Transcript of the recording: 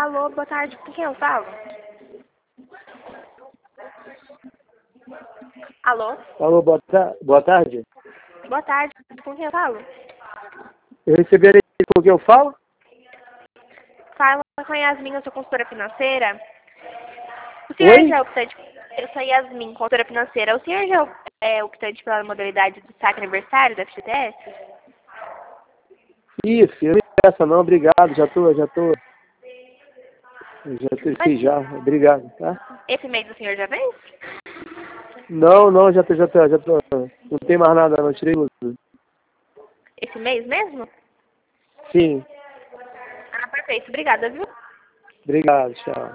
Alô, boa tarde. Com quem eu falo? Alô? Alô, boa tarde. Boa tarde. Com quem eu falo? Eu recebi a com quem eu falo? Fala com a Yasmin, eu sou consultora financeira. O senhor Oi? já é optante... Eu sou Yasmin, consultora financeira. O senhor já é optante pela modalidade do saque aniversário da FGTS? Isso, eu não essa não, obrigado, já tô. Mas Já, obrigado, tá? esse mês o senhor já fez? Não, já tô. Não tem mais nada, não, tirei tudo. Esse mês mesmo? Sim, Ah, perfeito. Obrigada, viu? obrigado, tchau.